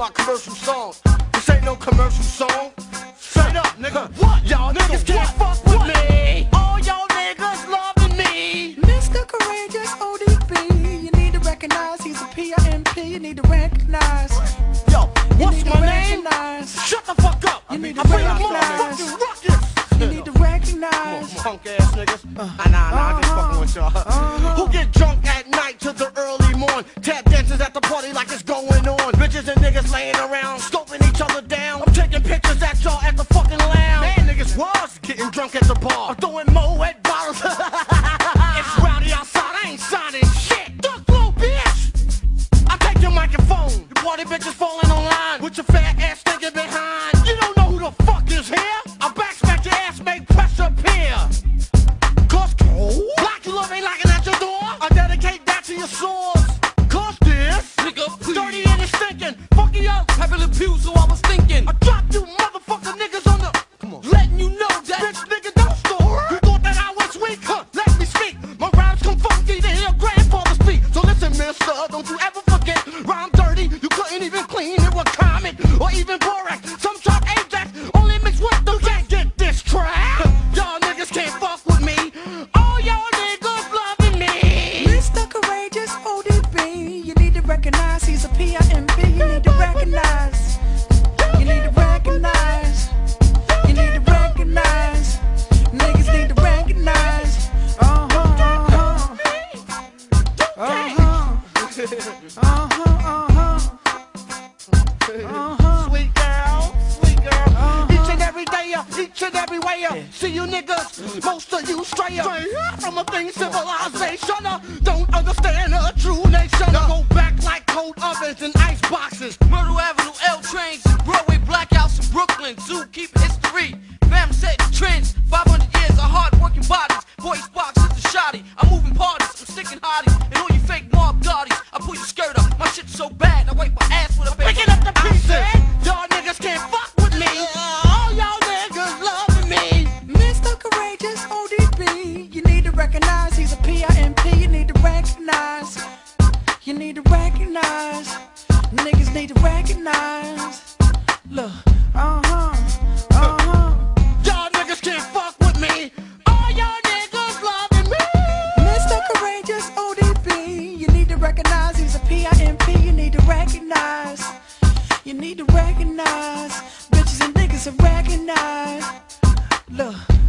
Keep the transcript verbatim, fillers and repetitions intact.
about commercial songs. This ain't no commercial song. Straight up, nigga. What? Y'all niggas can't fuck with me. All y'all niggas loving me. Mister Courageous O D B, you need to recognize he's a P I M P. You need to recognize. Yo, what's my name? Recognize. Shut the fuck up. You need to I bring a recognize. motherfucking ruckus. You need to recognize. Punk ass niggas. Uh, nah, nah, nah, I'm just fucking with y'all. Uh-huh. Who get drunk at night to the early morn? Tap dances at the party like it's going on. Bitches and niggas laying around, scoping each other down. I'm taking pictures at y'all at the fucking lounge. Man, niggas was getting drunk at the bar. I'm throwing Moet bottles. It's rowdy outside, I ain't signing shit. Duck low, bitch. I take your microphone. You party bitches falling online with your fat ass thinking behind. You don't know who the fuck is here? I backsmack your ass, make pressure appear. Cause black love ain't knocking at your door. I dedicate that to your source. Cause this Nigga, please. dirty and it's stinking. Fuck you up. Having a pew, so I was thinking. I dropped you motherfucker niggas on the. Come on. Letting you know that. Bitch nigga don't store. You thought that I was weak? Huh? Let me speak. My rhymes come funky to hear grandfather speak. So listen, mister, don't you ever forget. Rhyme dirty, you couldn't even clean it with Comet or even Borax. Some chop Ajax, only mixed with the can't get this track. Y'all niggas can't fuck with me. All y'all niggas loving me. Mister Courageous O D B, you need to recognize he's a P I M P. You need to recognize. You need to recognize. You need to recognize. Niggas need to recognize. Uh-huh, uh-huh. Uh-huh. Uh-huh, uh-huh. Uh-huh. Sweet girl, sweet girl. Uh-huh. Each and every day, uh, each and every way. uh, See you niggas, most of you stray uh, from a thing civilization. uh, Don't understand a true nation. uh, Go back like cold ovens and ice boxes. Myrtle Avenue, L trains, Broadway blackouts in Brooklyn. Zoo keep history. Fam set trends. five hundred years of hard working bodies. Voice box is a shoddy. I'm moving parties. I'm sticking hotties. And all you fake mob dotties. I pull your skirt up. My shit's so bad. I wipe my ass with a paper. Picking up the pieces. Y'all niggas can't fuck with me. All y'all niggas loving me. Mister Courageous O D B, you need to recognize he's a P I M P. You need to recognize. You need to recognize. Niggas need to recognize. Look, uh-huh, uh-huh. Y'all niggas can't fuck with me. All y'all niggas loving me. Mister Courageous O D B, you need to recognize he's a P I M P. You need to recognize. You need to recognize. Bitches and niggas are recognize. Look.